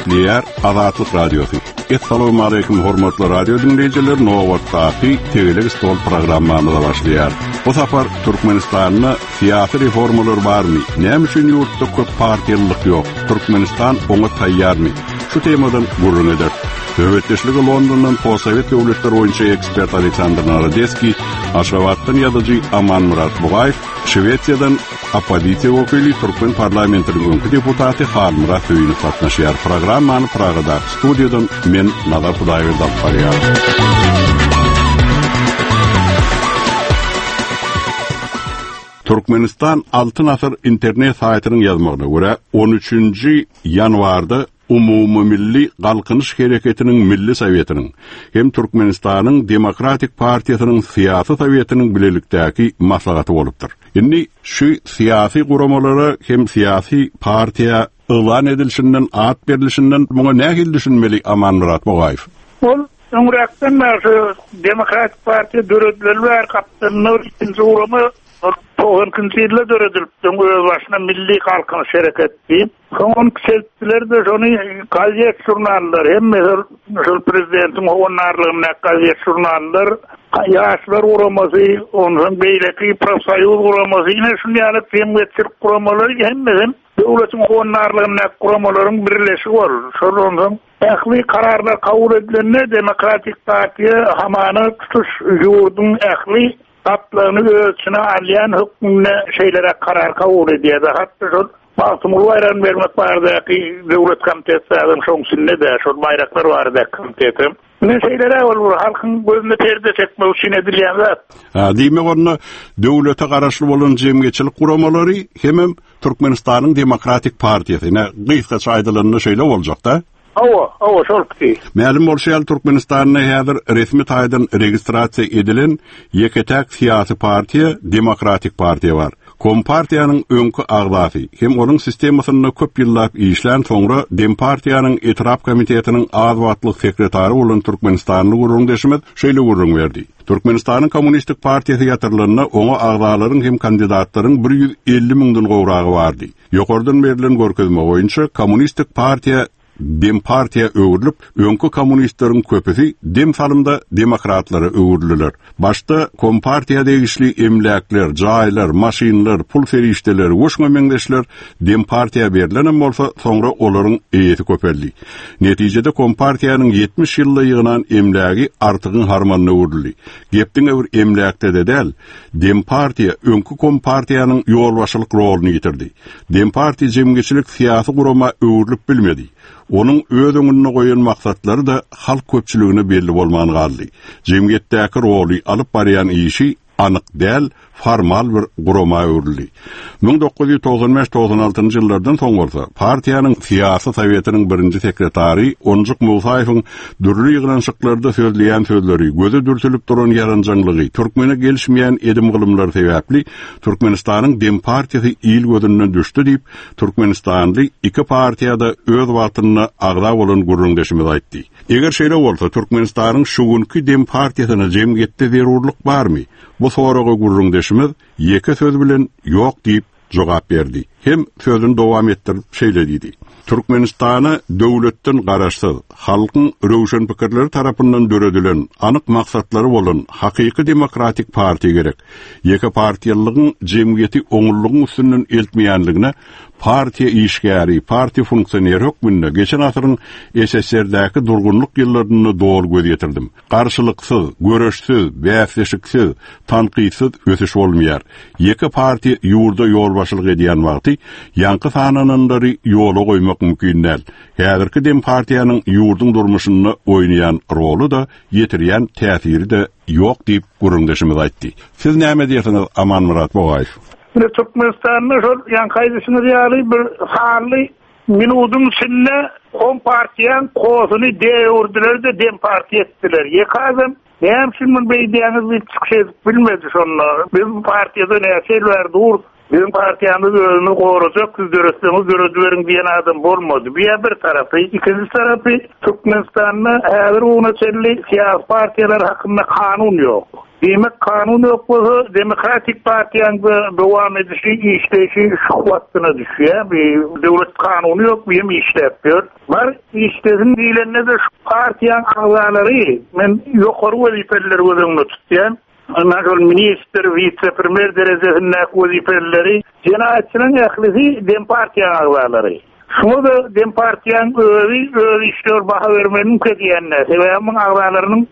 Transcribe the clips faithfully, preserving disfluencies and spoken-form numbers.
başlaýar Azatlyk Radiosu. Assalamu alaykum hormatly radio dinleýijiler, Nowatdaky Tegelik stol programmamyza başlaýar. Bu safar Türkmenistanyň syýasy reformalar barmy? Näme üçin ýurtda köp partiýalyk ýok? Türkmenistan oňa taýýarmy? Şu temadan gurrun eder. Döwletçiligi Londondan Possovet döwletleri boýunça ekspert Aleksandr Narodeski, Aşgabatdan ýazyjy Aman Murat Bugaýew, Şwetsiýadan opozisiýa wekili Türkmen parlamentiniň deputaty Xan Murat Öýünov gatnaşýar. Programmany Pragada studiýadan men Nazar Hudaýberdi barýar. Türkmenistan altı nafar internet saytynyň ýazmagyna görä on üçünji ýanwarda Umumy Milli Galkynyş Hereketiniň Milli Sowetiniň hem Türkmenistanyň Demokratik Partiýasynyň Syýasy Sowetiniň bilelikdäki maslahaty bolupdyr. Indi şu syýasy guramalary hem syýasy partiýa elan edilişinden, at berilişinden muňa nähil düşünmeli Aman Murat Bugaýew? Ol öňräkden şu Demokratik Partiýa döredilýär kapitanyň ikinji uramy Toğun künçiyle döredilip, öz başına milli kalkınış hareketi. Son kişiler de şunu gazet jurnallar, hem mesela prezidentin onarlığına gazet jurnallar, yaşlar uğraması, onun beyleki profsayyoz uğraması, yine şunu yani temgetçilik kuramaları, hem mesela devletin onarlığına kuramaların birleşik olur. Şunun ehli kararlar kabul edilenler Demokratik Partiye hamanı tutuş yurdun ehli Tatlarını ölçüne alyan hükmüne şeylere karar kabul ediyor. Hatta şu Baltımur bayram vermek vardı ki devlet komitesi adam şonsinne de şu bayraklar vardı komitetim. Ne şeylere olur halkın gözünde perde çekme için edilen zat. Ha diýmek onu döwlete garaşly bolan jemgyýetçilik guramalary hem Türkmenistanyň Demokratik Partiýasyna gysgaça aýdylanyny şeýle boljak da. Awa, awa şolky. Ma'lum bolşýar Türkmenistanyň häzir resmi taýdan registrasiýa edilen ýeketäk syýasy partiýa Demokratik Partiýa bar. Kompartiýanyň öňkü agzasy hem onuň sistemasyna köp ýyllar işlän soňra Dem partiýanyň etrap komitetiniň azwatlyk sekretary bolan Türkmenistanyň gurulmaşymy şeýle gurrun berdi. Türkmenistanyň Kommunistik Partiýasy ýatyrlaryna oňa agzalaryň hem kandidatlaryň bir ýüz elli miňden gowragy bardy. Ýokardan berilen görkezme boýunça Kommunistik Partiýa Dem partiýa öwrülip, öňkü kommunistleriň köpüsi dem salymda demokratlary öwrüldiler. Başda Kompartiýa degişli emlaklar, jaýlar, maşinlar, pul ferişdeler, goşma meňdeşler dem partiýa berilen bolsa, soňra olaryň eýeti köperdi. Netijede Kompartiýanyň ýetmiş ýylly ýygynan emlagi artygyň harmanyna öwrüldi. Gepdiň öwür emlakda dedel, dem partiýa öňkü Kompartiýanyň ýolbaşylyk roluny ýitirdi. Dem partiýa jemgyýetçilik syýasy gurama öwrülip bilmedi. Onun ödüňüne goýan maksatlary da halk köpçüligine belli bolmagy galdy. Jemgyýetdäki roly alyp barýan işi anyk däl, formal bir gurama öwrüldi. ming dokuz ýüz togson beş togson altynjy ýyllardan soň bolsa, partiýanyň syýasy sowetiniň birinji sekretary Onjuk Musaýewiň dürli ýygranşyklarda sözleýän sözleri, göze dürtülip duran ýaranjaňlygy, türkmene gelişmeýän edim gylymlar sebäpli Türkmenistanyň Dem partiýasy il gözünden düşdi diýip, Türkmenistanly iki partiýada öz watynyna agda bolan gurrundeşimi aýtdy. Eger şeýle bolsa, Türkmenistanyň şugunky Dem partiýasyna jemgyýetde zerurlyk barmy? Bu soraga gurrundeşimiz ýeke söz bilen ýok diýip jogap berdi. Hem sözüni dowam etdirip şeýle diýdi. Türkmenistany döwletden garaşsyz, halkyň röwşen pikirleri tarapyndan döredilen, anyk maksatlary bolan hakyky demokratik partiýa gerek. Ýeke partiýalygyň jemgyýeti oňurlugyň üstünden eltmeýänligine partiýa işgäri, partiýa funksioneri hökmünde geçen asyryň S S R-däki durgunlyk ýyllaryny dogry göz ýetirdim. Garşylyksyz, göreşsiz, bäsleşiksiz, tanqidsiz ösüş bolmaýar. Ýeke partiýa ýurda ýolbaşylyk edýän wagty ýanky sananandary ýola goýmak mümkin näl. Häzirki Dem partiýanyň ýurdun durmuşyny oýnaýan rolu da ýetirýän täsiri de ýok diýip gurrundeşimiz aýtdy. Siz näme diýersiňiz Aman Murat Bugaýew? Türkmenistan'da şu yan kaydısını diyarı bir hali minudun içinde Kompartiyan kozunu devurdular da Dem Partiya ettiler. Yekazım hem şimdi beydiyeniz bir çıkış bilmedi şunlar. Bizim partiyada ne şeyler dur. Bizim partiyamız özünü koruyacak, siz dörüstünüz dörüdülerin diyen adam olmadı. Bir bir tarafı, ikinci tarafı Türkmenistan'da her ona çelli siyasi partiyalar hakkında kanun yok. Demek kanun yokluğu Demokratik Parti'nin devam edişi, işleyişi şuklattığına düşüyor. Bir devlet kanunu yok, bir mi işletiyor. Var işlesin diyenler de şu partiyan ağzaları, ben yukarı vazifeleri gözümde tutuyorum. Nasıl minister, vice-premier derecesindeki vazifeleri, cemaatçının ehlisi Dem Partiyan ağzaları. Şunu da Dem Partiyan öğü, öğü işliyor, baha vermenin kediyenler. Sebebimin ağzalarının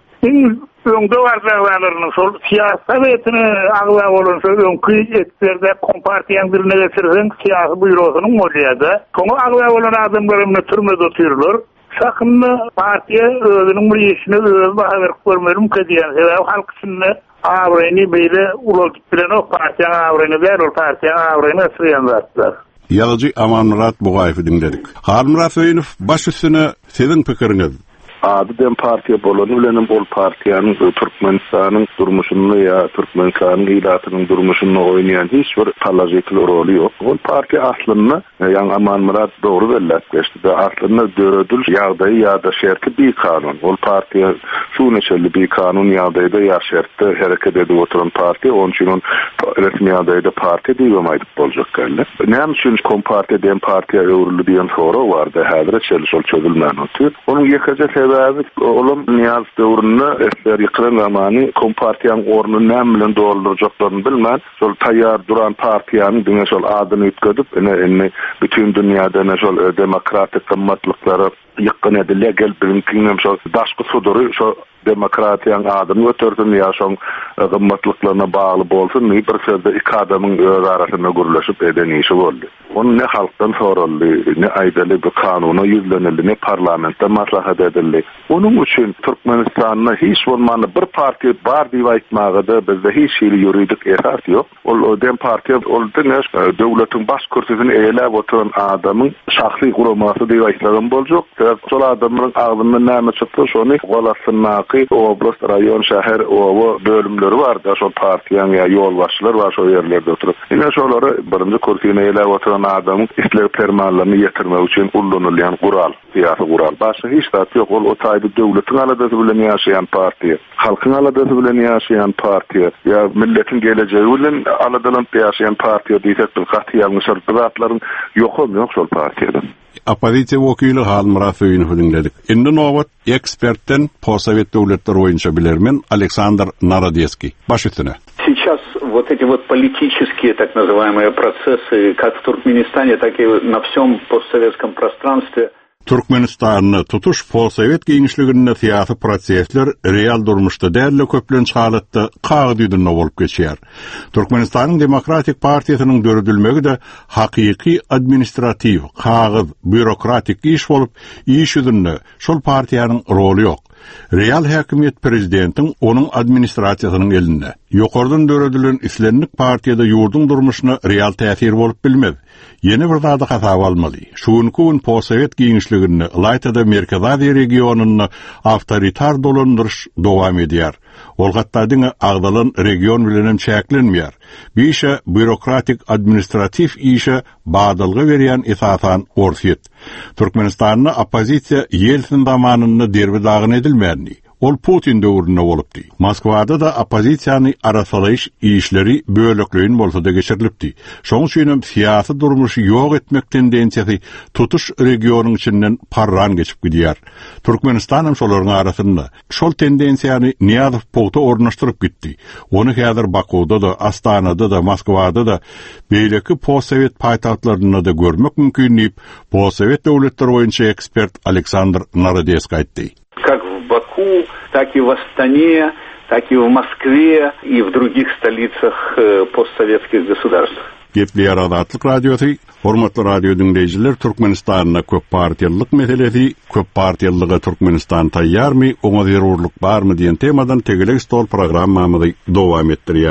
öňde barjaglarlarynyň şol siýasatyny agla bolansa öňkü etderde kompartiýan birine geçirsen siýasy buýrugynyň bolýardy. Şoňa agla bolan adamlaryny türmede oturýarlar. Şakynny partiýa özüniň bir işine öz baha berip görmelim kediýän. Sebäbi halk üçin awryny beýle ulantyp bilen o partiýa awryny ber, o partiýa awryny sürýänler. Ýazyjy Amanmurat Bugaýew dinledik. Harmurat Öýünov baş üstüne siziň pikiriňiz. Adı Dem Partiya bolan bilen bol partiýanyň Türkmenistanyň durmuşyny ya Türkmenistanyň ilatynyň durmuşyny oýnaýan hiç bir talajykly roli ýok. Bol partiýa aslynda ýa Amanmurat dogry belläpdi. De aslynda döredil ýagdaý ýa-da şerti bir kanun. Bol partiýa şu neçeli bir kanun ýagdaýda ýa şertde hereket edip oturan partiýa, onun üçin resmi ýagdaýda partiýa diýilmeýdi boljak geldi. Näme üçin kompartiýa Dem partiýa öwrüli diýen soru bardy. Häzir çeli şol çözülmän otur. Onuň ýekje sebebi oğlum Niyaz döwründe esler ýykran zamany kompartiýanyň ornuny näme bilen doldurjaklaryny bilmän, şol taýýar duran partiýanyň diňe şol adyny ýetgedip, ene bütün dünýäde ene şol demokratik gymmatlyklary ýykyn edilýär, gel bilinkiňem şol daşky sudury şol demokratiýanyň adyny götürdüm ýa şoň gymmatlyklaryna bagly bolsun, bir sözde iki adamyň öz arasyna gürleşip eden işi boldy. Onu ne halktan soruldy, ne aýdaly bir kanuny ýüzlenildi, ne parlamentde maslahat edildi. Onun üçin Türkmenistanyň hiç bolmany bir partiýa bar diýip aýtmagyda bizde hiç şeýle ýuridik esas ýok. Ol Dem partiýa ol diňeş döwletiň baş kursyny eýelep oturan adamyň şahsy guramasy diýip aýtlagan boljak. Şol adamyň agdyna näme çykdy, şonu golasynaky oblast, raýon, şäher, owa bölümleri bar da şol partiýanyň ýa ýol başçylar bar şol ýerlerde oturup. Ine şolary birinji kursyny eýelep oturan adamyň isleg fermanlaryny ýetirmek üçin ullanylýan gural, siýasy gural. Başga hiç zat ýok. Ol o taýda döwletiň aladasy bilen ýaşaýan partiýa, halkyň aladasy bilen ýaşaýan partiýa, ýa milletiň gelejegi bilen aladalan ýaşaýan partiýa diýsek, bir gaty şartlaryň ýokamy ýok şol partiýada. Opozisiýa wekili Harmurat Öýünow dinledik. Indi nowat ekspertden postsowet döwletleri boýunça bilermen Aleksandr Narodецкий. Baş üstüne. Сейчас вот эти вот политические так называемые процессы, как в Туркменистане, так и на всем постсоветском пространстве. Türkmenistanyny tutuş postsowet giňişliginde siýasy prosesler real durmuşda däl köplenç halatda kagdydyna bolup geçýär. Türkmenistanyň Demokratik Partiýasynyň döredilmegi de hakyky administrativ, kagyz, bürokratik iş bolup, iş ýüzünde şol partiýanyň roli ýok. Real häkimiýet prezidentiň onuň administrasiýasynyň elinde. Ýokardan döredilen islenlik partiýada ýurdun durmuşyna real täsir bolup bilmez. Yeni bir zada hasap almaly. Şunkun postsowet giňişligini Laytada Merkezi regionuny awtoritar dolandyryş dowam edýär. Ol gatdadyň agdalan region bilen çäklenmeýär. Biýşe bürokratik administrativ işe badalgy berýän esasan orsyet. Türkmenistanyň opozisiýa Yeltsin zamanyny derbidagyny edilmänli. Ol Putin döwründe bolupdy. Moskwada da opozisiýany arasalaýyş işleri bölekleýin bolsa da geçirilipdi. Şoň üçin hem siýasy durmuşy ýok etmek tendensiýasy tutuş regionyň içinden parran geçip gidýär. Türkmenistan hem şolaryň arasynda şol tendensiýany Niýazow pogta ornaşdyryp gitdi. Ony häzir Bakuda da, Astanada da, Moskwada da beýleki postsowet paýtagtlaryna da görmek mümkin diýip postsowet döwletleri boýunça ekspert Aleksandr Narodецкий aýtdy. Как в Баку, так и в Астане, так и в Москве и в других столицах постсоветских государств. Gepli Adatlyk Radiosu, hormatly radio dinleyijiler, Türkmenistanyň köp partiýalyk meselesi, köp partiýalyga Türkmenistan taýýarmy, oňa zerurlyk barmy diýen temadan tegelik stol programmamyzy dowam etdirýär.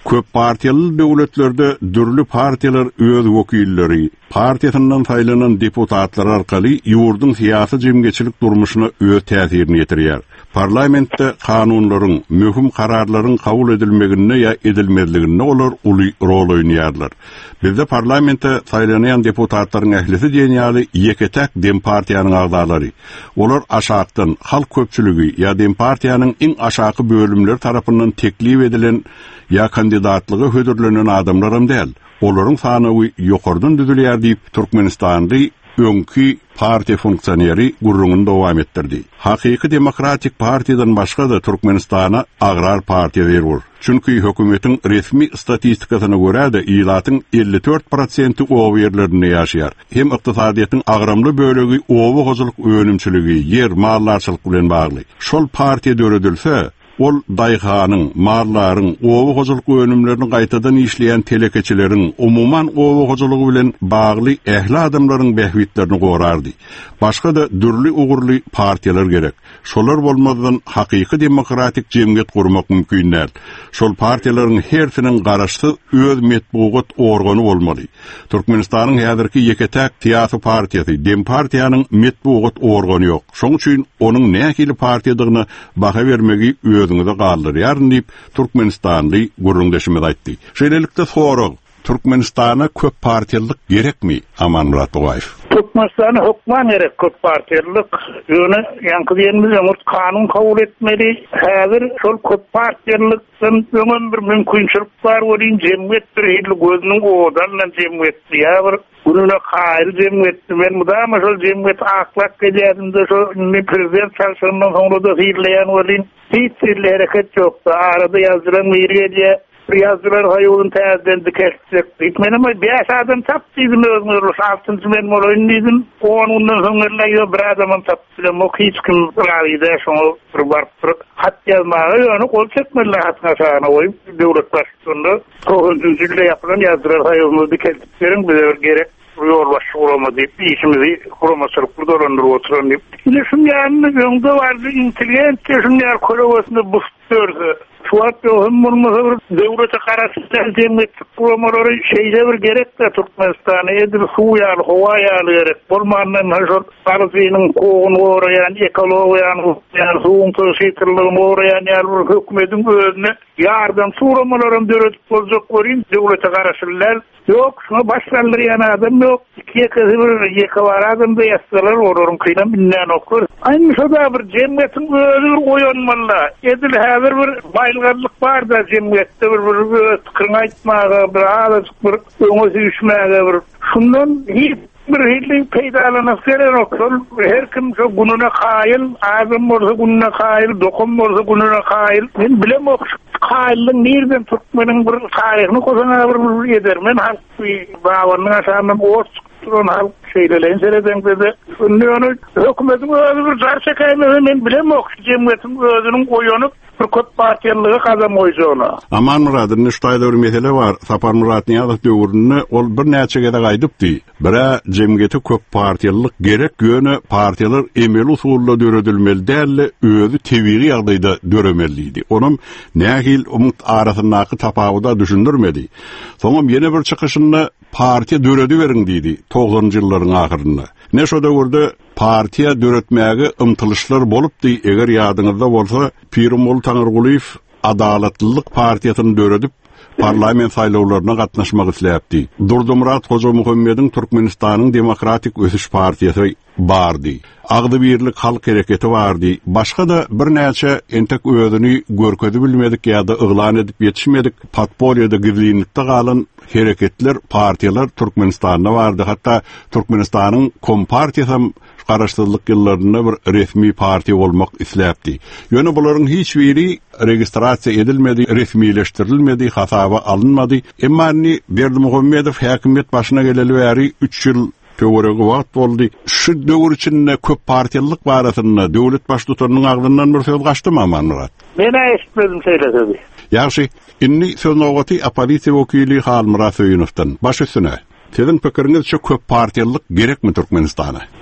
Köp partiyalı döwletlerde dürli partiyalar öz wekilleri, partiýasynyň saýlanan deputatlar arkaly ýurdun syýasy jemgeçilik durmuşyna öz täsirini ýetirýär. Parlamentde kanunlaryň, möhüm kararlaryň kabul edilmegine ýa edilmezligine olar uly rol oýnaýarlar. Bizde parlamentde saýlanan deputatlaryň ählisi diýenýäli ýeketek dem partiýanyň agdalary. Olar aşakdan halk köpçüligi ýa dem partiýanyň iň aşaky bölümleri tarapyndan teklip edilen ýa kandidatlygy hödürlenen adamlarym däl. Olaryň sany ýokardan düzülýär diýip Türkmenistandy öňkü partiýa funksioneri gurrungyny dowam etdirdi. Hakyky demokratik partiýadan başga da Türkmenistana agrar partiýa berýär. Çünki hökümetiň resmi statistikasyna görä de ýylatyň elli dört prosenti owa ýerlerinde ýaşaýar. Hem ykdysadyýatyň agramly bölegi owa gozuluk önümçiligi, ýer mallarçylyk bilen bagly. Şol partiýa döredilse, ol daýhanyň, marlaryň, owa gozuluk önümlerini gaýtadan işleýän telekeçileriň, umuman owa gozulugy bilen bagly ähli adamlaryň behwitlerini gorardy. Başga da dürli ugurly partiýalar gerek. Şolar bolmadan hakyky demokratik jemgyýet gurmak mümkin däl. Şol partiýalaryň hersiniň garaşy öz metbuat organy bolmaly. Türkmenistanyň häzirki ýeketek syýasy partiýasy, Dem partiýanyň metbuat organy ýok. Şoň üçin onuň nähili partiýadygyna baha bermegi özüňize galdyrýar diýip Türkmenistanly gurrundaşymy aýtdy. Şeýlelikde sorak, Türkmenistana köp partiýalyk gerekmi? Aman Murat Bogaýew. Türkmenistan'a hukman gerek köp partiýalyk. Ýöne ýaňky diýenimiz ýurt kanun kabul etmeli. Häzir şol köp partiýalykdan öňen bir mümkinçilik bar bolýan jemgyýet bir hili gözüniň odan jemgyýet ýa-bir gününe gaýry jemgyýet. Men mudam şol jemgyýet aklak gelýärinde şo prezident çalşanyň soňra da hirleýän bolýan. Hiç bir hareket ýokdy. Arada ýazdyran ýerge Yazdılar hayolun täzeden dikestek. Menem beş adam tapdydım özüňe şahsynçy men moýnydyň. Onundan soňra ýa bir adamam tapdym. O hiç kim raýda şoňa bir barpyr. Hat ýazmagy ýöne kol çekmeli hatna şana oýup döwlet başçylygyny tohunjylyk ýaparan yazdylar hayolun dikesteklerin biler gerek. Ýol başçylygma diýip işimizi kuramasylyk burdalandyryp oturan diýip. Ine şu ýanyny öňde bardy intelligent şunlar kolowasynda bustyrdy. Şuat yohum bulmasa bir devlete karşı temizlik programları şeyde bir gerek de Türkmenistan'a edir su yağlı, hava yağlı gerek. Bulmanın hazır parzinin koğunu uğrayan, ekoloğuyan, yani suğun tırşıtırlığını uğrayan yani hükümetin önüne yardım programaların dörütüp olacak göreyim devlete karşılar. Yok, şuna başlarlar yani adam yok. İkiye kızı bir yeka var adam da yastalar olurum kıyılan binden okur. Aynı şurada bir cemiyetin ödür oyanmalı. Edil hazır bir bayılgarlık var da cemiyette bir bir tıkırın aytmağa, bir ağızlık bir öngözü düşmeye bir. Şundan hiç bir hilin peydalanak gelen okur. Her kim şu gününe kayıl, ağzım olsa gününe kayıl, dokum olsa gününe kayıl. Ben bilem okur. Kaýlyň nerden Türkmeniň bir taryhyny kozana bir eder. Men halk bawaryny aşamam oç turan halk şeýlelen sereden dedi. Şunu hökümetiň özü bir jarça kaýmagy men bilem ok jemgyýetiň özüniň goýunyp bir köp partiýalygy kazanmoýjyny. Aman Murat'ın niştaýda bir mesele bar. Sapar Murat Niýazow döwründe ol bir näçe gede gaýdypdy. Bira jemgyýeti köp partiýalyk gerek ýöne partiýalar emel usulda döredilmeli däl, özü tebiri ýagdaýda döremeliydi. Onum nähil umut arasyndaky tapawuda düşündirmedi. Soňam ýene bir çykyşynda partiýa döredi beriň diýdi togsonunjy ýyllaryň ahyrynda. Ne şo döwürde partiýa döretmäge ymtylyşlar bolupdy. Eger ýadyňyzda bolsa Pirimol Taňyrguliýew adalatlylyk partiýasyny döredip parlament saýlawlaryna gatnaşmak isläpdi. Durdymurat Hoja Muhammediň Türkmenistanyň Demokratik Ösüş partiýasy bardy. Agdy birlik halk hereketi bardy. Başga da bir näçe entek özüni görkedi bilmedik ýa-da yglan edip ýetişmedik. Patpoliýada gizlilikde galan hereketler, partiýalar Türkmenistanda bardy. Hatda Türkmenistanyň Kompartiýasy garaşdyrlyk ýyllarynda bir resmi partiýa bolmak isläpdi. Ýöne bularyň hiç biri registrasiýa edilmedi, resmileşdirilmedi, hasaba alınmady. Emma Berdimuhammedow häkimet başyna geleli bäri üç ýyl töweregi wagt boldy. Şu döwür içinde köp partiýalyk barasynda döwlet başlygynyň agdyndan bir söz gaçdymy Aman Murat? Men eşitmedim söýledi. Ýaşy, inni söz nogaty opozisiýa wekili Hal Murat Söýünowdan. Baş üstüne. Sizin pikiriňizçe köp partiýalyk gerekmi Türkmenistana?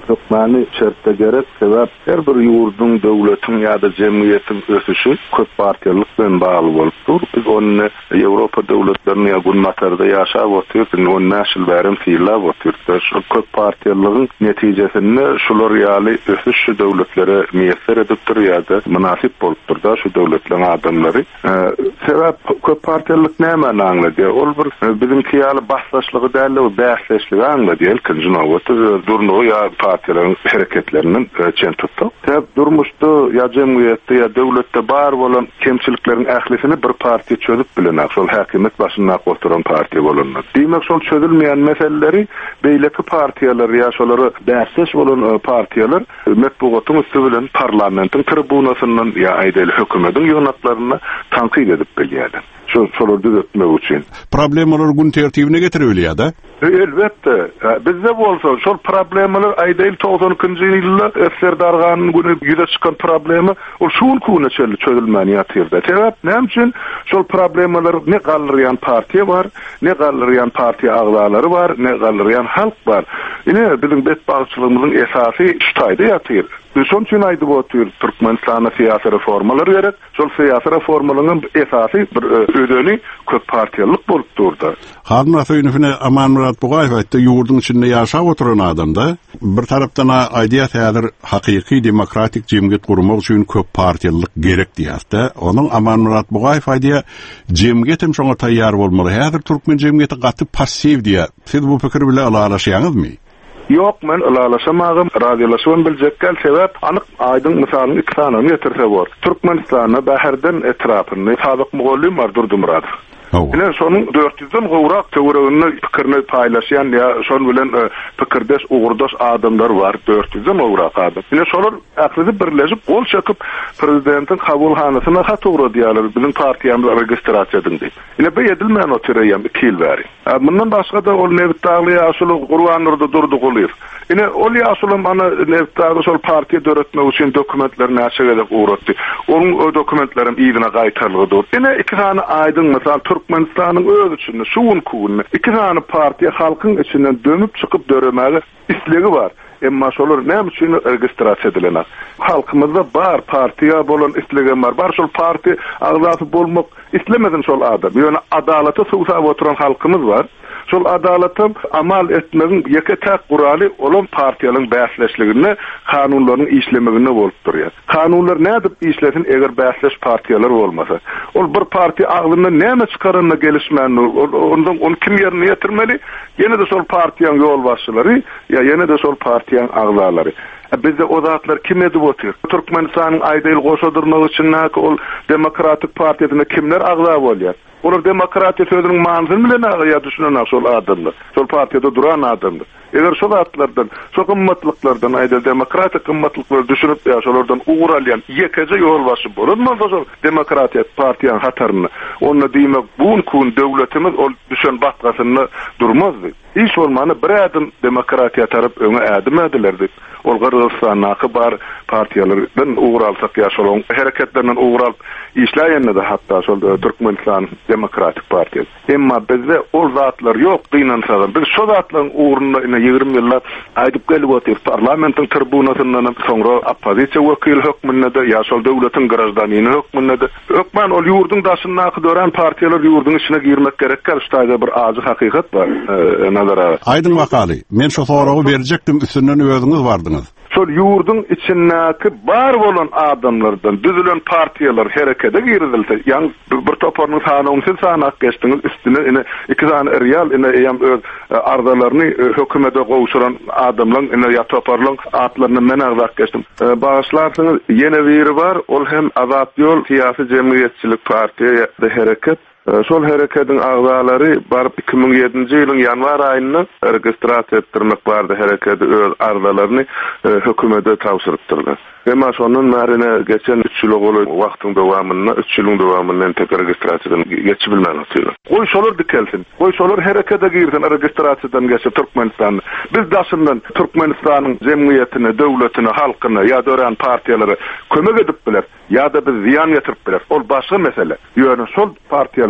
Türkmeni şertte gerek sebep her bir yurdun, döwletin ýa-da jemgyýetin ösüşi köp partiýalyk bilen bagly bolupdyr. Biz onu Ýewropa döwletlerini ýa gulmatarda ýaşap otyr, onu näşil bärim fiýillap otyr. Şu köp partiýalygyň netijesinde şular ýaly ösüş şu döwletlere meýesser edipdir ýa-da münasip bolupdyr da şu döwletleriň adamlary. Sebäp köp partiýalyk näme aňlady? Ol bir bizim ýaly başlaşlygy däl, o bäsleşligi aňlady. Elkinji nowatda durnugy ýa partiýalaryň hereketlerinin çen tutdy. Sebäp durmuşda ýa jemgyýetde ýa döwletde bar bolan kemçilikleriň ählisini bir partiýa çözüp bilenär. Şol häkimet başynda oturan partiýa bolanlar. Diýmek şol çözülmeýän meseleleri beýleki partiýalar ýa şolary bäsleş bolan partiýalar medeniýetiň üstü bilen parlamentiň tribunasyndan ýa aýdyl hökümetiň ýönetlerini tanqid edip bilýärler. Şu şolary düzeltmek üçin. Problemalar gün tertibine getirilýär-de. Elbette. Bizde bolsa şol problemalar aýdyl doksan ikinji ýylda Eser Darganyň güni ýüze çykan problemi ol şol kuny çözülmän ýatyrda. Sebäp näme üçin şol problemalar ne galyrýan partiýa bar, ne galyrýan partiýa agzalary bar, ne galyrýan halk bar. Ine bizim betbaşçylygymyzyň esasy şu taýda ýatyr. Şol üçin aýdyp otyr Türkmenistana syýasy reformalary gerek. Şol syýasy reformalaryň esasy bir ödeni köp partiýalyk bolup durdy. Harun Rafiňowne Aman Murat Bugaýew aýtdy, ýurdun içinde ýaşap oturan adamda bir tarapdan aýdýar häzir hakyky demokratik jemgyýet gurmak üçin köp partiýalyk gerek diýär-de. Onuň Aman Murat Bugaýew aýdýar, jemgyýetim şoňa taýýar bolmaly. Häzir türkmen jemgyýeti gaty passiv diýär. Siz bu pikir bilen alalaşýaňyzmy? Yok, men alalaşamagym, radiolaşmam biljekkel sebäp anyk aýdyň misalyny iki tanyny getirse bor. Türkmenistana bäherden etrapyny sadyk mugallim bar Durdumurad. Ine şonun dört yüzden gowrak töweregini pikirini paýlaşýan ýa şon bilen pikirdeş ugurdaş adamlar bar, dört yüzden gowrak adam. Ine şolar aklysy birleşip gol çakyp prezidentiň kabulhanasyna hat ugura diýerler, bizim partiýamyz registrasiýa edildi. Ine beýdilmän oturýan iki ýyl bäri. Mundan başga da ol Nevtagly aşuly Gurbanurda durdy golyr. Ine ol ýaşuly mana Nevtagly şol partiýa döretmek üçin dokumentlerini açyk edip uğratdy. Onun o dokumentlerim ýygyna gaýtarlygydy. Ine iki tane aýdyň mysal Türkmenistanyň öz içinde şuun kuwuny iki tane partiýa halkyň içinden dönüp çykyp döremäge islegi bar. Emma şolar näme üçin registrasiýa edilenler? Halkymyzda bar partiýa bolan islegi bar. Bar şol partiýa agzasy bolmak islemeden şol adam. Ýöne adalaty suwsap oturan halkymyz bar. Şol adalaty amal etmegiň ýeke täk guraly olan partiýalaryň bäsleşligini, kanunlaryň işlemegini bolup durýar. Kanunlar nädip işlesin eger bäsleş partiýalar bolmasa? Ol bir partiýa aglyna näme çykaranyna gelişmän, ondan onu kim ýerine ýetirmeli? Ýene de şol partiýanyň ýol başçylary, ýa ýene de şol partiýanyň agzalary. Bizde o zatlar kim edip otyr? Türkmenistanyň aýdyl goşadyrmagy üçin näki ol demokratik partiýasyna kimler agza bolýar? Olar demokratiýa sözüniň manysyny bilen ýa düşünen şol adamlar. Şol partiýada duran adamlar. Eger şol atlardan, şol gymmatliklerden aýdyl demokratik gymmatlyklar düşünüp ýa şolardan uğuralýan ýekeje ýol başy bolanmy şol demokratiýa partiýanyň hataryny? Onu diýmek bu kun döwletimiz ol düşen batgasyny durmazdy. Hiç olmany bir adım demokratiýa tarap öňe ädim edilerdi. Ol Gürgistanyň bar partiýalardan uğuralsak ýa şol hereketlerinden uğural işläýände de hatda şol Türkmenistan Demokratik Partiýasy. Emma bizde ol zatlar ýok gynansadan. Biz şol zatlaryň uğruny ýygrimi ýyllar aýdyp gelip otyr parlamentiň tribunasyndan soňra oppozisiýa wekil hökmünde de ýa şol döwletiň grajdanyny hökmünde de hökmen ol ýurdun daşyna dören partiýalar ýurdun içine girmek gerek. Şaýda bir azy hakykat bar. Aydın wakaly, men şo soragy berjekdim, üstünden özüňiz bardyňyz. Şol ýurdun içindäki bar bolan adamlardan düzülen partiýalar herekete girildi. Ýa bir toparnyň sanawyny sanak geçdiňiz, üstüne ine iki tane real ine ýa öz ardalaryny hökümete gowşuran adamlar ine ýa toparlaryň atlaryny men agzak geçdim. Başlarsyňyz ýene biri bar, ol hem Azat ýol syýasy jemgyýetçilik partiýa de hereket. Şol hereketiň agzalary baryp iki ming ýedinji ýylyň ýanwar aýyna registrasiýa etdirmek bardy, hereketi öz ardalaryny hökümete tapşyrypdyrlar. Emma şonun märine geçen üç ýyl bolan wagtyň dowamyna, üç ýylyň dowamyna tekrar registrasiýadan geçip bilmän atýarlar. Goý şolar dikelsin. Goý şolar herekete girsen registrasiýadan geçip Türkmenistan. Biz daşyndan Türkmenistanyň jemgyýetine, döwletine, halkyna ýa dören partiýalary kömek edip biler, ýa da biz ziyan getirip biler. Ol başga mesele. Ýöne şol partiýalar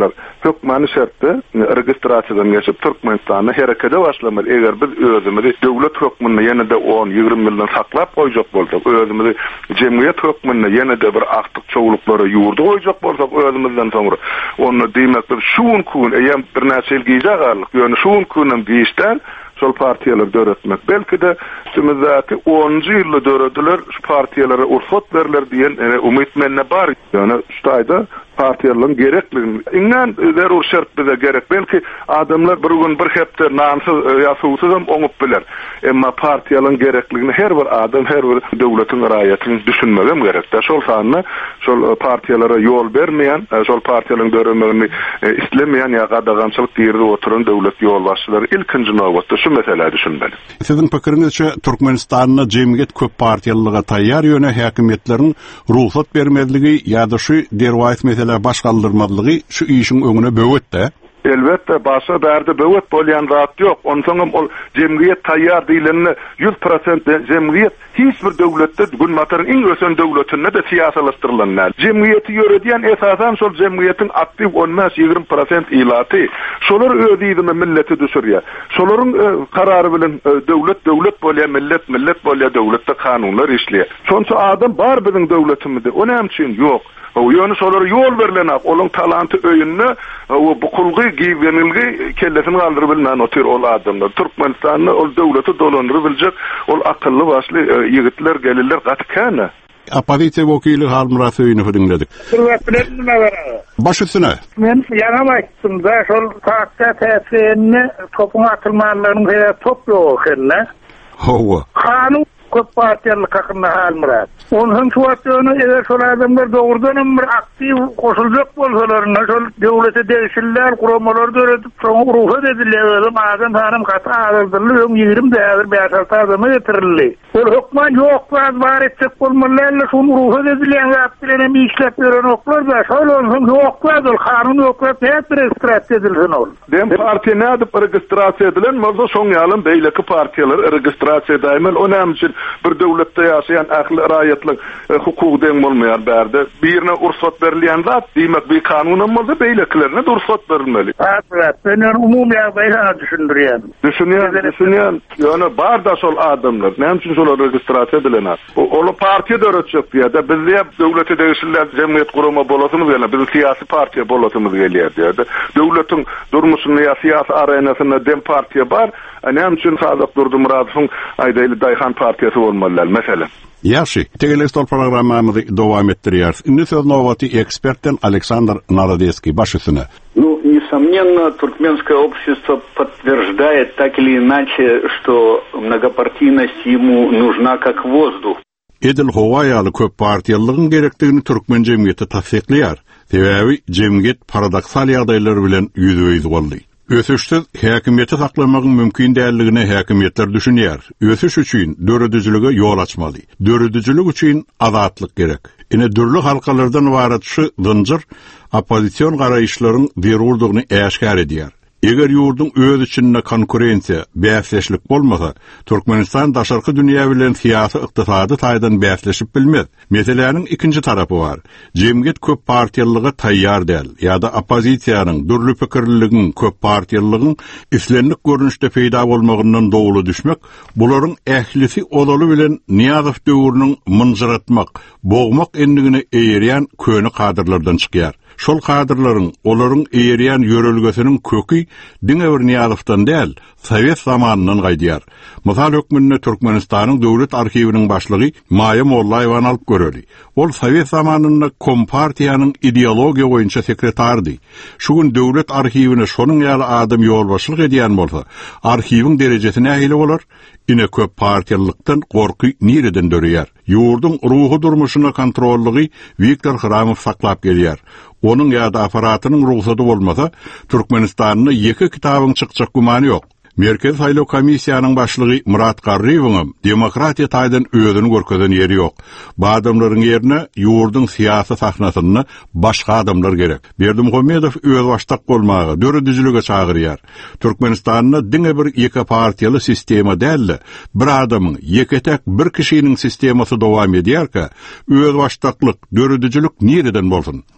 partiyalar hökmany şertde registrasiýadan geçip Türkmenistana herekete başlamaly. Eger biz özümizi döwlet hökmüne ýene-de on ýygrimi ýyldan saklap goýjak bolsak, özümizi jemgyýet hökmüne ýene-de bir aktyk çoğuluklara ýurdu goýjak bolsak, özümizden soňra onu diýmekdir. Şuun kun eýem bir näçe ýyl giýjak, ýöne şuun kunyň diýişden şol partiýalar döretmek. Belki de üstümizde onuncu ýylda dörediler, şu partiýalara ursat berler diýen umyt menne bar. Ýöne şuýda partiýalaryň gerekligini iňen zerur şert bize gerek. Belki adamlar bir gün bir hepde namsyz ýaşawsyz hem oňup biler. Emma partiýalaryň gerekligini her bir adam, her bir döwletiň raýatyny düşünmegem gerek. Şol sanyny şol partiýalara ýol bermeýän, şol partiýalaryň döremegini islemeýän ýa gadagançylyk diýerde oturan döwlet ýolbaşçylary ilkinji nowatda şu mesele düşünmeli. Sizin pikirinizçe Türkmenistanyň jemgyýet köp partiýalylyga taýýar ýöne häkimetleriň ruhsat bermezligi ýa-da şu derwayt başgaldırmadygy şu işin öňüne böwetde. Elbette başa bärde böwet bolýan zat ýok. Onsoňam ol jemgyýet taýýar diýileni yüz prosent jemgyýet hiç bir döwletde gün mataryň iň ösen döwletinde de siýasalaşdyrylan. Jemgyýeti ýöredýän esasan şol jemgyýetiň aktiv olmaz ýygrimi prosent ilaty. Şolar ödýdimi milleti düşürýär. Şolaryň karary bilen döwlet döwlet bolýar, millet millet bolýar, döwletde kanunlar işleýär. Şonça adam bar biziň döwletimizde. Onem üçin ýok. O ýöne şolary ýol berilenap, olaň talanty öýünne o bukulgy giýenilgi kellesini galdyryp bilmän otyr ol adamlar. Türkmenistanyň ol döwleti dolandyryp biljek, ol akylly başly ýigitler gelirler gatkana. Opozisiýa wekili Halmurat Öýünü dinledik. Baş üstüne. Men ýana baýtdym da şol taýda täsirini topun atylmanlaryň we top ýokenne. Howa. Kanun köp partiýalyk hakynda Halmurat. Onun suwatyny eger şol adamlar dogrudan bir aktiv goşuljak bolsalar, şol döwlete degişler, guramalar döredip, soň ruhsat edilýär, adam hanım gata aldyrdylar, ýygrimi däzir beş alty adamy getirildi. Ol hökman ýok, bar etjek bolmalar, şol ruhsat edilýän wagtlaryny işlep beren oklar da, şol onun ýoklar, kanun ýoklar, täze registrasiýa edilsin ol. Dem partiýa näde registrasiýa edilen, bolsa şoň ýalym beýleki partiýalar registrasiýa edilmeli. Onem üçin bir döwletde ýaşaýan ähli raýatlyk hukuky deň bolmaýar bärde. Birine ursat berilýän zat, diýmek bir kanunam bolsa beýleklerine ursat berilmeli. Evet, ben umumy ýagdaýda düşündirýän. Düşünýän, düşünýän, ýöne bar da şol adamlar, näme üçin şol registrasiýa edilenler? Ol partiýa döretjek diýär-de, bizde döwlete degişler jemgyýet gurama bolasymyz gelýär, biz syýasy partiýa bolasymyz gelýär diýär-de. Döwletiň durmuşyny ýa syýasy arenasyna dem partiýa bar, näme üçin Sadyk Durdymurodowyň aýdaýly daýhan partiýasy bolmalylar meselen. Yaxşı, tegele stol programmamızı dowam etdirýär. Indi söz nowbaty ekspertden Александр Народецкий baş üstüne. Ну, несомненно, туркменское общество подтверждает так или иначе, что многопартийность ему нужна как воздух. Edil Howaýaly köp partiýalygyň gerekdigini türkmen jemgyýeti tasdikleýär. Sebäbi jemgyýet paradoksal ýagdaýlar bilen ýüzüýüz boldy. Ösüşsiz häkimiýeti saklamagyň mümkin däldigine häkimetler düşünýär. Ösüş üçin döredüjiligi ýol açmaly. Döredüjilik üçin azatlyk gerek. Ine dürli halkalardan ibaret şu zynjyr opozisiýon garaýyşlaryň zerurdygyny äşkar edýär. Eger ýurdun öz içinde konkurensiýa, bäsleşlik bolmasa, Türkmenistan daşarky dünýä bilen syýasy ykdysady taýdan bäsleşip bilmez. Meseleniň ikinji tarapy bar. Jemgyýet köp partiýalylyga taýýar däl, ýa-da opozisiýanyň dürli pikirliligiň, köp partiýalylygyň islenlik görnüşde peýda bolmagyndan dogly düşmek, bularyň ählisi olaly bilen Niýazow döwrüniň mınjyratmak, bogmak endigine eýerýän köni kadrlardan çykýar. Şol kadrlaryň, olaryň eýerýän ýörelgesiniň köki diňe bir Niýazowdan däl, Sowet zamanynyň gaýdýar. Mysal hökmünde Türkmenistanyň döwlet arkiwiniň başlygy Maýa Mollaýewan alyp göreli. Ol Sowet zamanynda Kompartiýanyň ideologiýa goýunça sekretardy. Şu gün döwlet arkiwine şonuň ýaly adam ýolbaşlyk edýän bolsa, arkiwiň derejesine ähli bolar. Ine köp partiýalylykdan gorky nireden dörýär. Ýurdun ruhy durmuşyna kontrollygy Viktor Hramow saklap gelýär. Onun ýa-da aparatynyň ruhsaty bolmasa, Türkmenistanyň ýeki kitabyň çykjak gumany ýok. Merkez Saýlaw Komissiýanyň başlygy Murat Garryýewiň demokratiýa taýdan özüni görkezden ýeri ýok. Bu adamlaryň ýerine ýurdun syýasy sahnasyny başga adamlar gerek. Berdimuhammedow öz başdak bolmagy, döredüjiligi çagyrýar. Türkmenistanyň diňe bir ýeke partiýaly sistema däl, bir adamyň ýeketek bir kişiniň sistemasy dowam edýärkä, öz başdaklyk, döredüjilik nireden bolsun?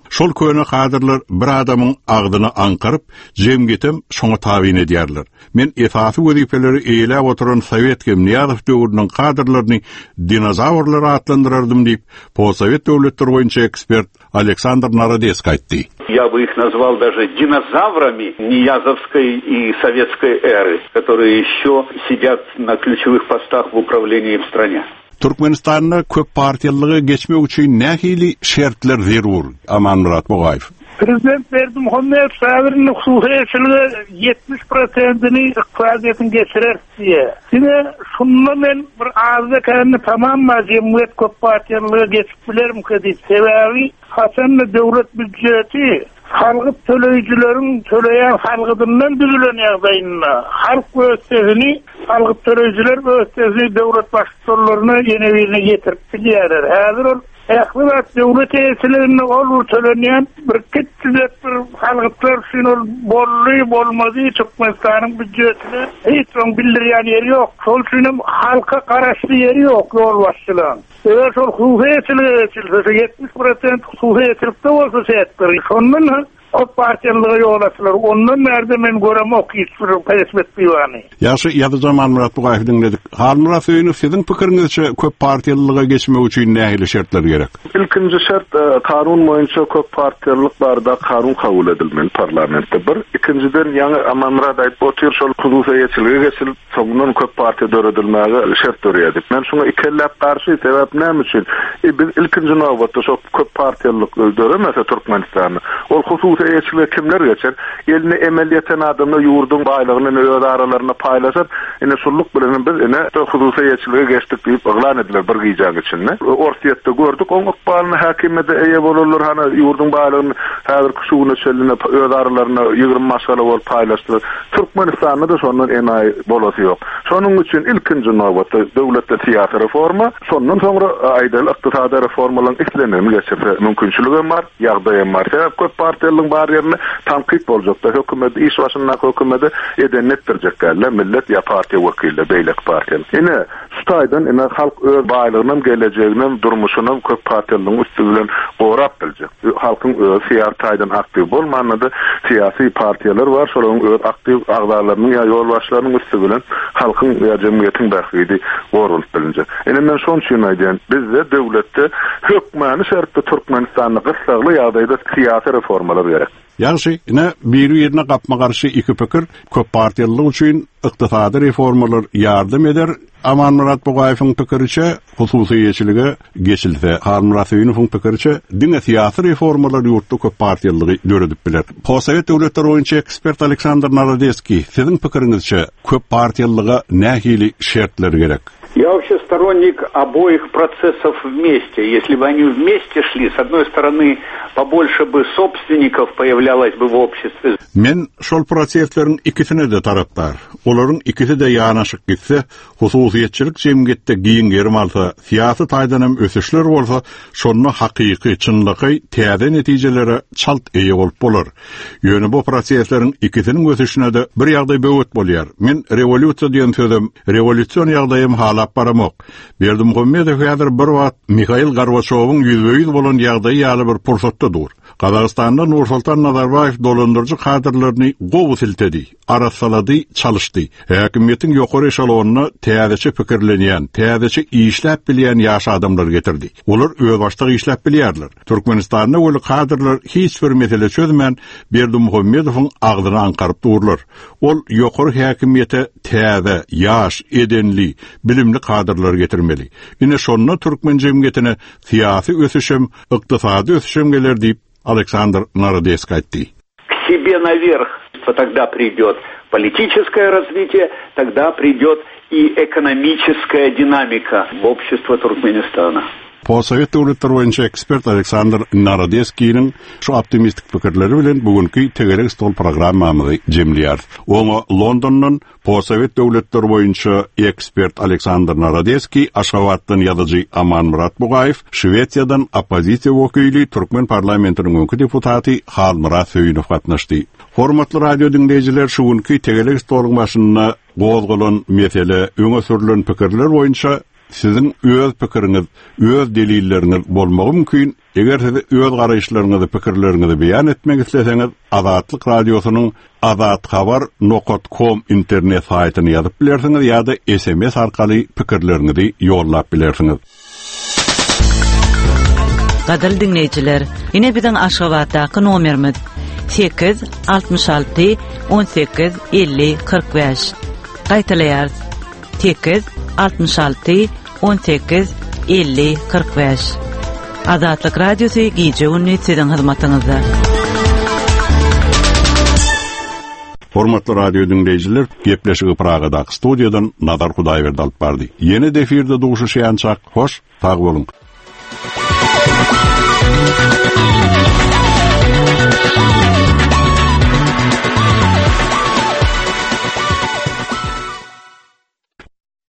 Şol köne kadırlar bir adamın ağdını ankarıp, jemgetem şoňa tabyn edýärler. Men esasy wezifeleri eýelä oturan Sowet Niýazov döwrüniň kadrlaryny dinozawrlar atlandyrardım diýip, Possovet döwletleri boýunça ekspert Александр Народецкий aýtdy. Я бы их назвал даже динозаврами Ниязовской и советской эры, которые еще сидят на ключевых постах в управлении в стране. Türkmenistan'da köp partiyalılığı geçmek için nähili şertler zerur? Amanmurat Bogaýew. Prezident Berdimuhammed Sabirin hususiyetçiligi yetmiş prosentini iqtisadiyetin geçirer diye. Sine şunla men bir azda kanını tamam cemiyet köp partiyalılığı geçip bilerim ki sebebi hasanlı devlet büdjeti halkı töleýijilerin töleýän halkydan düzülen ýagdaýynda halk göstesini halkı töleýijiler göstesini devlet başçylaryna ýene birine getirip bilýärler. Häzir ol ähliwat devlet eýetçilerine ol tölenýän bir kitlet bir halklar şin ol bolly bolmady Türkmenistanyň büdjetine hiç soň bildirýän ýeri ýok. Şol üçin halka garaşly ýeri ýok ýol başçylaryň. Eger şol hususiyetçilik yetmiş prosent hususiyetçilikde bolsa setdir. Şondan o partiyalyga ýolaşylar. Ondan näde men göremok hiç bir perspektiwany. Ýaşy ýa-da zaman Murat Bogaýew dinledik. Halmurat Öýünov siziň pikiриňizçe köp partiyalylyga geçmek üçin nähili şertler gerek? İlkinji şert kanun boýunça köp partiyalylyk barda kanun kabul edilmeli parlamentde bir. İkinciden ýa-ni Amanmurat aýtdy, otyr şol hususiyetçilige geçilip soňdan köp partiýa döredilmäge şert döreýärdik. Men şoňa ikellep garşy sebäp näme üçin? E biz ilkinji nowbatda şol köp partiyalylyk döremese Türkmenistanyň ol hususiyetçilige kimler geçer? Eline emeliýeten adamla ýurdun baýlygyny öz aralaryna paýlaşar. Ene şulluk bilen biz ene hususiyetçilige geçdik diýip ýaglan ediler bir gyýjak içinde. Orsiýetde gördük, oň ykbalyny häkimede eýe bolarlar, hana ýurdun baýlygyny häzir kuşugyna çeline öz aralaryna ýygrym maşgala bolup paýlaşdyr. Türkmenistanda da şondan enaý bolasy ýok. Şonuň üçin ilkinji nowbatda döwletde siýasy reforma, şondan soňra aýdal ykdysady reformalaryň islenmegi geçirse mümkinçiligi bar, ýagdaýy bar. Sebäp köp partiýalyň bar ýerine tanqid boljak. Hökümet iş başynda hökümeti eden netdirjekler. Millet ýa partiýa wekilleri, beýlek partiýalar. Ine şutaýdan ine halk öz baýlygynyň geleceginden durmuşynyň köp partiýalyň üstünden gorap biljek. Halkyň öz siýasatydan aktiv bolmanyny siýasy partiýalar bar, şolaryň öz aktiv agdarlarynyň ýa ýolbaşçylarynyň üstünden halkyň ýa jemgyýetiň bähidi gorulyp bilinjek. Ine men şoň üçin aýdýan, bizde döwletde hökmany şertde Türkmenistanyň gysgaly ýagdaýda siýasy reformalar gerek. Ýagşy, ine bir ýerine gapma garşy iki pikir köp partiýalylyk üçin ykdysady reformalar ýardym eder. Amanmurat Bogaýewiň pikiriçe hususiyetçilige geçilse, Halmurat Öýünowyň pikiriçe diňe siýasy reformalar ýurtda köp partiýalygy döredip biler. Possovet döwletleri boýunça ekspert Александр Народецкий, siziň pikiriňizçe köp partiýalylyga nähili şertler gerek? Я вообще сторонник обоих процессов вместе. Если бы они вместе шли, с одной стороны, побольше бы собственников появлялось бы в обществе. Men şol proseslerin ikisine de taraptar. Olaryň ikisi de ýanaşyk gitse, hususiyetçilik jemgyýetde giň ýerim alsa, siýasy taýdanam ösüşler bolsa, şonu hakyky, çynlyky, täze netijelere çalt eýe bolup bolar. Ýöne bu proseslerin ikisiniň ösüşine de bir ýagdaý böwet bolýar. Men rewolýusiýa diýen sözüm, rewolýusiýa ýagdaýym halap baramok. Berdimuhammedow häzir bir wagt Mikhail Gorbaçowyň ýüzbeýiz bolan ýagdaýy ýaly bir pursatda dur. Kazakstanda Nursultan Nazarbayev dolandırıcı kadrlarını gowu siltedi, arasalady, çalışdy. Häkimiýetiň ýokary eşelonyna täzeçe pikirlenýän, täzeçe işläp bilýän ýaş adamlar getirdi. Olar öz başlygy işläp bilýärler. Türkmenistanda öyle kadrlar hiç bir mesele çözmän Berdimuhammedowyň agdyny ankaryp durlar. Ol ýokary häkimiýete täze, ýaş, edenli, bilimli kadrlar getirmeli. Ine şonuna Türkmen jemgyýetine siýasy ösüşüm, ykdysady ösüşüm geler diýip Александр Народецкий aýtdy. К себе наверх тогда придет политическое развитие, тогда придет и экономическая динамика в общество Туркменистана. Possovet döwletleri boýunça ekspert Александр Народецкийň şu optimistik pikirleri bilen bugünkü Tegerek stol programmamyzy jemleýär. Oňa Londondan Possovet döwletleri boýunça ekspert Александр Народецкий, Aşgabatdan ýazyjy Amanmurat Bogaýew, Şwediýadan opozisiýa wekili Türkmen parlamentiniň öňkü deputaty Halmurat Öýünow gatnaşdy. Hormatly radio dinleýijiler, şu günkü Tegerek stoluň başynda gozgolan mesele, öňe sürülen pikirler boýunça sizin öz pikiriňiz, öz delilleriniz bolmagy mümkin. Eger siz öz garaýşlaryňyzy, pikirleriňizi beýan etmek isleseňiz, Azatlyk radiosynyň azat habar nokta com internet saýtyny ýazyp bilersiňiz ýa-da S M S arkaly pikirlerinizi ýollap bilersiňiz. Gadal dinleyijiler, ine biziň Aşgabatdaky nomerimiz sekiz altmış altı on sekiz elli kırk beş. Gaýtaýar sekiz altmış altı on sekiz elli kırk beş. Azatlyk radiosu gije günni siziň hyzmatyňyzda. Hormatly radio dinleyijiler, gepleşigi Pragadaky studiýadan Nadar Hudaýberdi alyp bardy. Ýene defirde duşuşýançak, hoş, sag bolun.